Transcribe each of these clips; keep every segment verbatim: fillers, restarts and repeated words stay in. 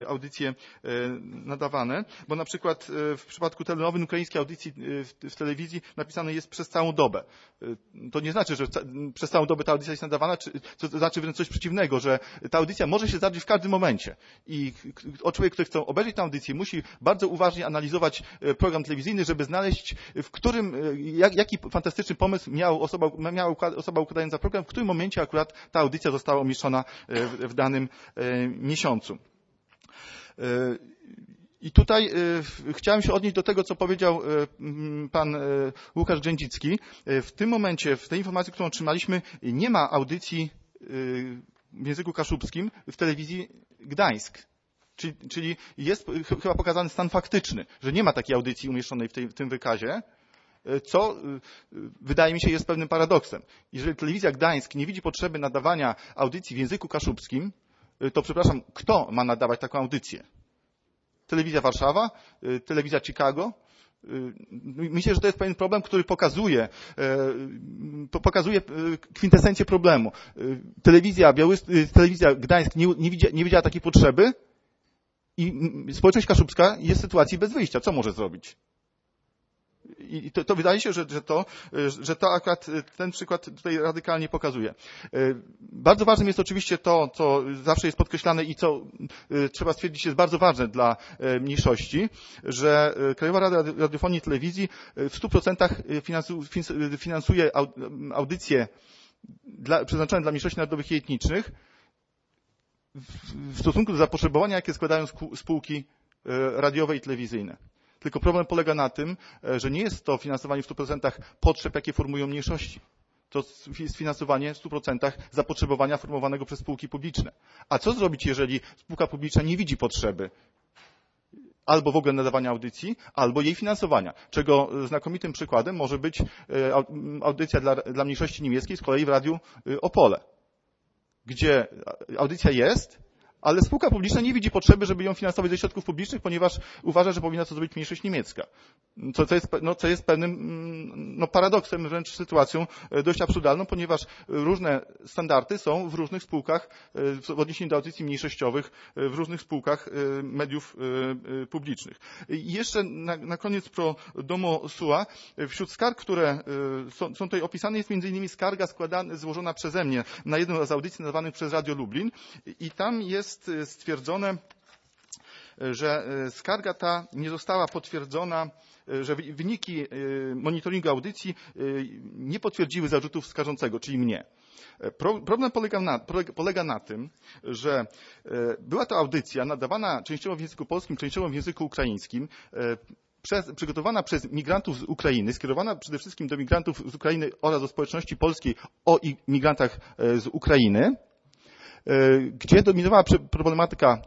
audycje nadawane, bo na przykład w przypadku telenowin ukraińskiej audycji w telewizji napisane jest przez całą dobę. To nie znaczy, że przez całą dobę ta audycja jest nadawana, to znaczy wręcz coś przeciwnego, że ta audycja może się zdarzyć w każdym momencie i człowiek, który chce obejrzeć tę audycję, musi bardzo uważnie analizować program telewizyjny, żeby znaleźć, w którym, jak, jaki fantastyczny pomysł miał osoba, miała osoba układająca program, w którym momencie akurat ta audycja została umieszczona w, w danym miesiącu. I tutaj chciałem się odnieść do tego, co powiedział pan Łukasz Grzędzicki. W tym momencie, w tej informacji, którą otrzymaliśmy, nie ma audycji w języku kaszubskim w telewizji Gdańsk. Czyli, czyli jest chyba pokazany stan faktyczny, że nie ma takiej audycji umieszczonej w, tej, w tym wykazie, co wydaje mi się jest pewnym paradoksem. Jeżeli telewizja Gdańsk nie widzi potrzeby nadawania audycji w języku kaszubskim, to przepraszam, kto ma nadawać taką audycję? Telewizja Warszawa? Telewizja Chicago? Myślę, że to jest pewien problem, który pokazuje, pokazuje kwintesencję problemu. Telewizja, Białys- telewizja Gdańsk nie, nie, widziała, nie widziała takiej potrzeby i społeczność kaszubska jest w sytuacji bez wyjścia. Co może zrobić? I to, to wydaje się, że, że, to, że to akurat ten przykład tutaj radykalnie pokazuje. Bardzo ważnym jest oczywiście to, co zawsze jest podkreślane i co trzeba stwierdzić jest bardzo ważne dla mniejszości, że Krajowa Rada Radiofonii i Telewizji w stu procentach finansuje audycje dla, przeznaczone dla mniejszości narodowych i etnicznych w stosunku do zapotrzebowania, jakie składają spółki radiowe i telewizyjne. Tylko problem polega na tym, że nie jest to finansowanie w stu procentach potrzeb, jakie formują mniejszości. To jest finansowanie w stu procentach zapotrzebowania formowanego przez spółki publiczne. A co zrobić, jeżeli spółka publiczna nie widzi potrzeby albo w ogóle nadawania audycji, albo jej finansowania, czego znakomitym przykładem może być audycja dla, dla mniejszości niemieckiej z kolei w Radiu Opole, gdzie audycja jest, ale spółka publiczna nie widzi potrzeby, żeby ją finansować ze środków publicznych, ponieważ uważa, że powinna to zrobić mniejszość niemiecka. Co, co, jest, no, co jest pewnym no, paradoksem, wręcz sytuacją dość absurdalną, ponieważ różne standardy są w różnych spółkach w odniesieniu do audycji mniejszościowych, w różnych spółkach mediów publicznych. I jeszcze na, na koniec pro domo sua. Wśród skarg, które są, są tutaj opisane, jest między innymi skarga składana, złożona przeze mnie na jedną z audycji nadawanych przez Radio Lublin i tam jest jest stwierdzone, że skarga ta nie została potwierdzona, że wyniki monitoringu audycji nie potwierdziły zarzutów skarżącego, czyli mnie. Problem polega na, polega na tym, że była to audycja nadawana częściowo w języku polskim, częściowo w języku ukraińskim, Przez, przygotowana przez migrantów z Ukrainy, skierowana przede wszystkim do migrantów z Ukrainy oraz do społeczności polskiej o imigrantach z Ukrainy, gdzie dominowała problematyka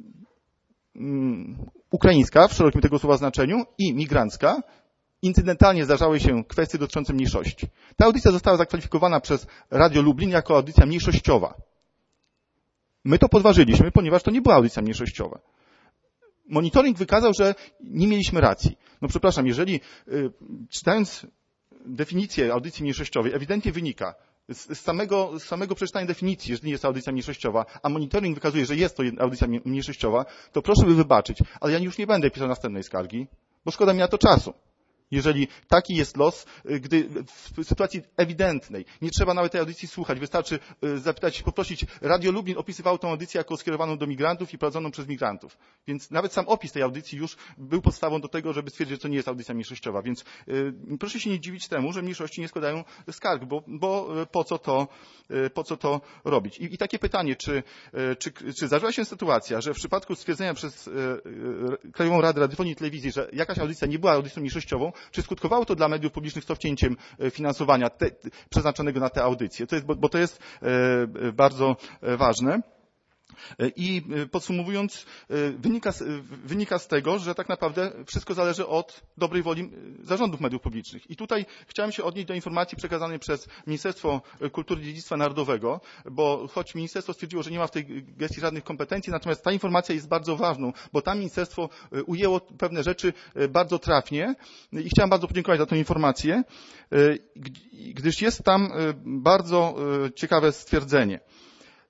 ukraińska w szerokim tego słowa znaczeniu i migrancka. Incydentalnie zdarzały się kwestie dotyczące mniejszości. Ta audycja została zakwalifikowana przez Radio Lublin jako audycja mniejszościowa. My to podważyliśmy, ponieważ to nie była audycja mniejszościowa. Monitoring wykazał, że nie mieliśmy racji. No przepraszam, jeżeli czytając definicję audycji mniejszościowej ewidentnie wynika, Z samego, z samego przeczytania definicji, jeżeli jest to audycja mniejszościowa, a monitoring wykazuje, że jest to audycja mniejszościowa, to proszę by wybaczyć, ale ja już nie będę pisał następnej skargi, bo szkoda mi na to czasu. Jeżeli taki jest los, gdy w sytuacji ewidentnej nie trzeba nawet tej audycji słuchać, wystarczy zapytać, poprosić, Radio Lublin opisywało tę audycję jako skierowaną do migrantów i prowadzoną przez migrantów. Więc nawet sam opis tej audycji już był podstawą do tego, żeby stwierdzić, że to nie jest audycja mniejszościowa. Więc y, proszę się nie dziwić temu, że mniejszości nie składają skarg, bo, bo po co to, y, po co to robić? I, i takie pytanie, czy, y, czy, czy zdarzyła się sytuacja, że w przypadku stwierdzenia przez y, y, Krajową Radę Radiofonii i Telewizji, że jakaś audycja nie była audycją mniejszościową, czy skutkowało to dla mediów publicznych cofnięciem finansowania te, przeznaczonego na te audycje? To jest, bo, bo to jest e, bardzo ważne. I podsumowując, wynika, wynika z tego, że tak naprawdę wszystko zależy od dobrej woli zarządów mediów publicznych. I tutaj chciałem się odnieść do informacji przekazanej przez Ministerstwo Kultury i Dziedzictwa Narodowego, bo choć ministerstwo stwierdziło, że nie ma w tej gestii żadnych kompetencji, natomiast ta informacja jest bardzo ważną, bo tam ministerstwo ujęło pewne rzeczy bardzo trafnie i chciałem bardzo podziękować za tę informację, gdyż jest tam bardzo ciekawe stwierdzenie.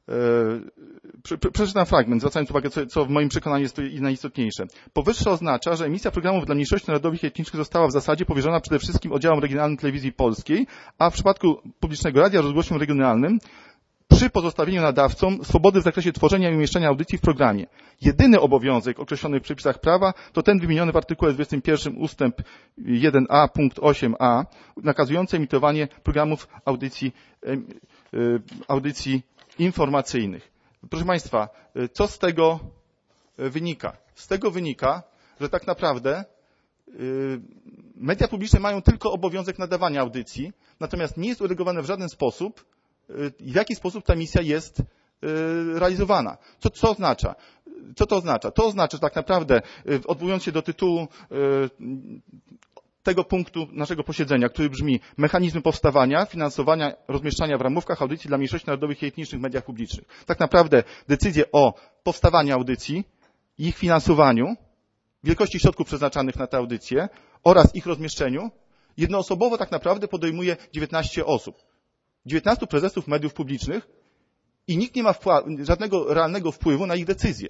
Przeczytam fragment, zwracając uwagę, co, co w moim przekonaniu jest najistotniejsze. Powyższe oznacza, że emisja programów dla mniejszości narodowych i etnicznych została w zasadzie powierzona przede wszystkim oddziałom regionalnym telewizji polskiej, a w przypadku publicznego radia rozgłośniom regionalnym przy pozostawieniu nadawcom swobody w zakresie tworzenia i umieszczania audycji w programie. Jedyny obowiązek określony w przepisach prawa to ten wymieniony w artykule dwudziestym pierwszym ustęp jeden a punkt osiem a nakazujący emitowanie programów audycji, audycji informacyjnych. Proszę Państwa, co z tego wynika? Z tego wynika, że tak naprawdę media publiczne mają tylko obowiązek nadawania audycji, natomiast nie jest uregulowane w żaden sposób, w jaki sposób ta misja jest realizowana. Co, co oznacza? Co to oznacza? To oznacza, że tak naprawdę, odwołując się do tytułu tego punktu naszego posiedzenia, który brzmi mechanizmy powstawania, finansowania, rozmieszczania w ramówkach audycji dla mniejszości narodowych i etnicznych w mediach publicznych. Tak naprawdę decyzje o powstawaniu audycji, ich finansowaniu, wielkości środków przeznaczanych na te audycje oraz ich rozmieszczeniu jednoosobowo tak naprawdę podejmuje dziewiętnaście osób. dziewiętnastu prezesów mediów publicznych i nikt nie ma żadnego realnego wpływu na ich decyzje.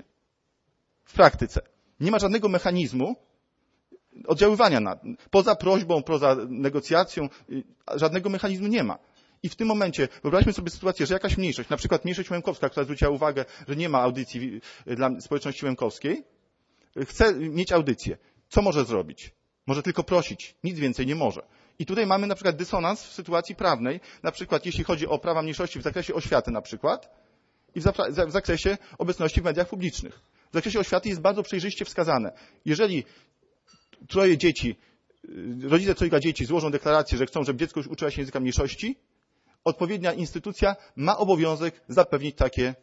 W praktyce. Nie ma żadnego mechanizmu oddziaływania na, poza prośbą, poza negocjacją, żadnego mechanizmu nie ma. I w tym momencie wyobraźmy sobie sytuację, że jakaś mniejszość, na przykład mniejszość łemkowska, która zwróciła uwagę, że nie ma audycji dla społeczności łemkowskiej, chce mieć audycję. Co może zrobić? Może tylko prosić, nic więcej nie może. I tutaj mamy na przykład dysonans w sytuacji prawnej, na przykład jeśli chodzi o prawa mniejszości w zakresie oświaty na przykład i w zakresie obecności w mediach publicznych. W zakresie oświaty jest bardzo przejrzyście wskazane. Jeżeli troje dzieci, rodzice trojga dzieci złożą deklarację, że chcą, żeby dziecko już uczyło się języka mniejszości, odpowiednia instytucja ma obowiązek zapewnić takie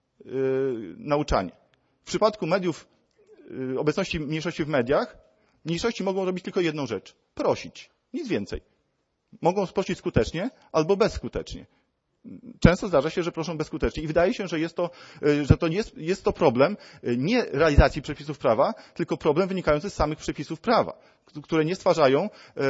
yy, nauczanie. W przypadku mediów, yy, obecności mniejszości w mediach, mniejszości mogą robić tylko jedną rzecz. Prosić. Nic więcej. Mogą prosić skutecznie albo bezskutecznie. Często zdarza się, że proszą bezskutecznie i wydaje się, że jest to, że to jest, jest to problem nie realizacji przepisów prawa, tylko problem wynikający z samych przepisów prawa, które nie stwarzają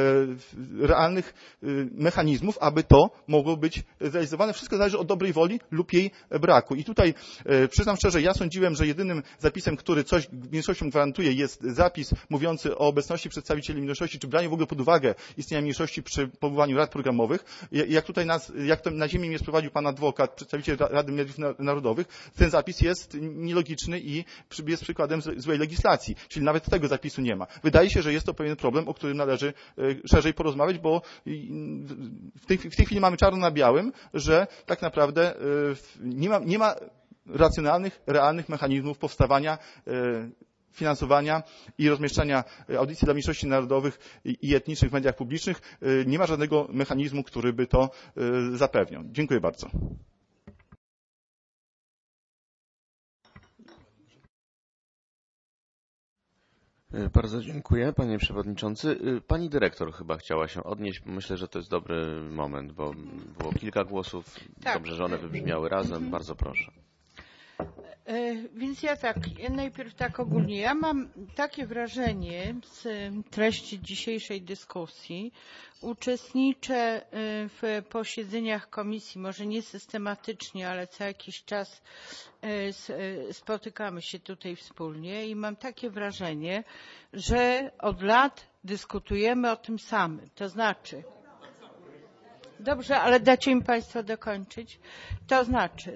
realnych mechanizmów, aby to mogło być zrealizowane. Wszystko zależy od dobrej woli lub jej braku. I tutaj przyznam szczerze, ja sądziłem, że jedynym zapisem, który coś mniejszościom gwarantuje, jest zapis mówiący o obecności przedstawicieli mniejszości, czy braniu w ogóle pod uwagę istnienia mniejszości przy powoływaniu rad programowych. Jak tutaj nas, jak to na ziemi mnie sprowadził pan adwokat, przedstawiciel Rady Mediów Narodowych, ten zapis jest nielogiczny i jest przykładem złej legislacji. Czyli nawet tego zapisu nie ma. Wydaje się, że jest to pewien problem, o którym należy szerzej porozmawiać, bo w tej, w tej chwili mamy czarno na białym, że tak naprawdę nie ma, nie ma racjonalnych, realnych mechanizmów powstawania, finansowania i rozmieszczania audycji dla mniejszości narodowych i etnicznych w mediach publicznych. Nie ma żadnego mechanizmu, który by to zapewniał. Dziękuję bardzo. Bardzo dziękuję, panie przewodniczący. Pani dyrektor chyba chciała się odnieść. Myślę, że to jest dobry moment, bo było kilka głosów. Tak. Dobrze, że one wybrzmiały razem. Bardzo proszę. Więc ja tak, najpierw tak ogólnie. Ja mam takie wrażenie z treści dzisiejszej dyskusji. Uczestniczę w posiedzeniach komisji, może nie systematycznie, ale co jakiś czas spotykamy się tutaj wspólnie i mam takie wrażenie, że od lat dyskutujemy o tym samym. To znaczy, dobrze, ale dacie mi Państwo dokończyć. To znaczy,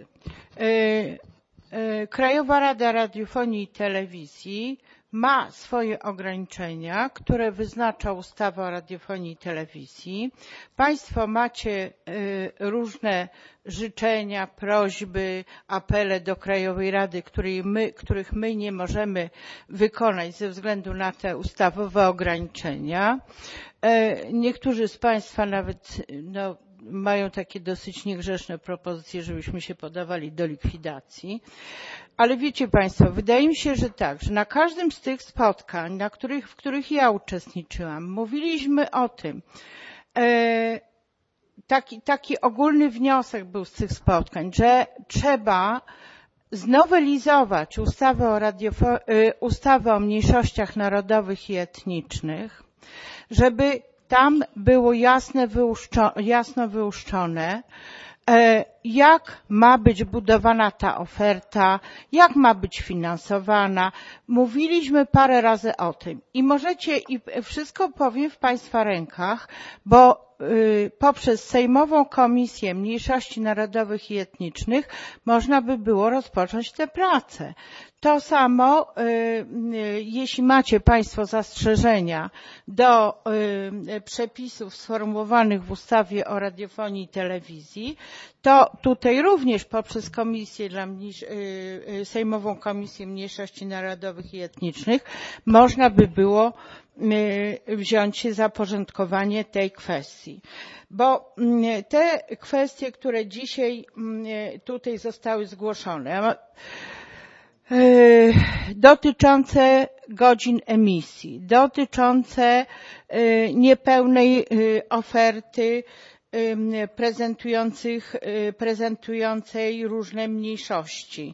Krajowa Rada Radiofonii i Telewizji ma swoje ograniczenia, które wyznacza ustawa o radiofonii i telewizji. Państwo macie różne życzenia, prośby, apele do Krajowej Rady, my, których my nie możemy wykonać ze względu na te ustawowe ograniczenia. Niektórzy z Państwa nawet no, mają takie dosyć niegrzeczne propozycje, żebyśmy się podawali do likwidacji. Ale wiecie Państwo, wydaje mi się, że tak, że na każdym z tych spotkań, na których, w których ja uczestniczyłam, mówiliśmy o tym, e, taki, taki ogólny wniosek był z tych spotkań, że trzeba znowelizować ustawę o, radiofo- ustawę o mniejszościach narodowych i etnicznych, żeby tam było jasne wyłuszczo- jasno wyłuszczone, jak ma być budowana ta oferta, jak ma być finansowana. Mówiliśmy parę razy o tym i możecie, i wszystko powiem w Państwa rękach, bo poprzez Sejmową Komisję Mniejszości Narodowych i Etnicznych można by było rozpocząć tę pracę. To samo, jeśli macie Państwo zastrzeżenia do przepisów sformułowanych w ustawie o radiofonii i telewizji, to tutaj również poprzez Komisję dla Mniejsz... Sejmową Komisję Mniejszości Narodowych i Etnicznych można by było wziąć się za porządkowanie tej kwestii. Bo te kwestie, które dzisiaj tutaj zostały zgłoszone, dotyczące godzin emisji, dotyczące niepełnej oferty prezentujących, prezentującej różne mniejszości,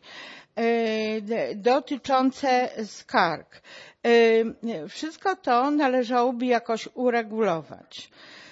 dotyczące skarg. Wszystko to należałoby jakoś uregulować.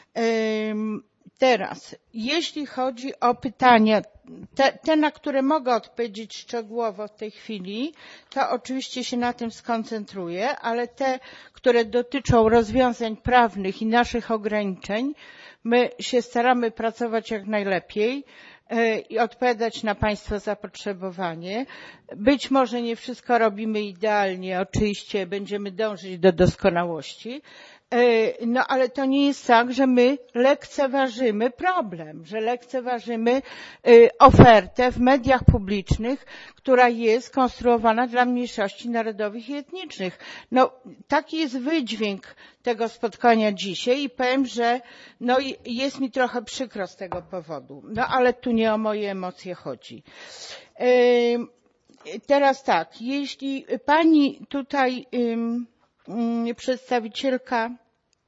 Teraz, jeśli chodzi o pytania, te, te, na które mogę odpowiedzieć szczegółowo w tej chwili, to oczywiście się na tym skoncentruję, ale te, które dotyczą rozwiązań prawnych i naszych ograniczeń, my się staramy pracować jak najlepiej i odpowiadać na Państwa zapotrzebowanie. Być może nie wszystko robimy idealnie, oczywiście będziemy dążyć do doskonałości, no ale to nie jest tak, że my lekceważymy problem, że lekceważymy ofertę w mediach publicznych, która jest konstruowana dla mniejszości narodowych i etnicznych. No, taki jest wydźwięk tego spotkania dzisiaj i powiem, że no, jest mi trochę przykro z tego powodu. No ale tu nie o moje emocje chodzi. Teraz tak, jeśli pani tutaj przedstawicielka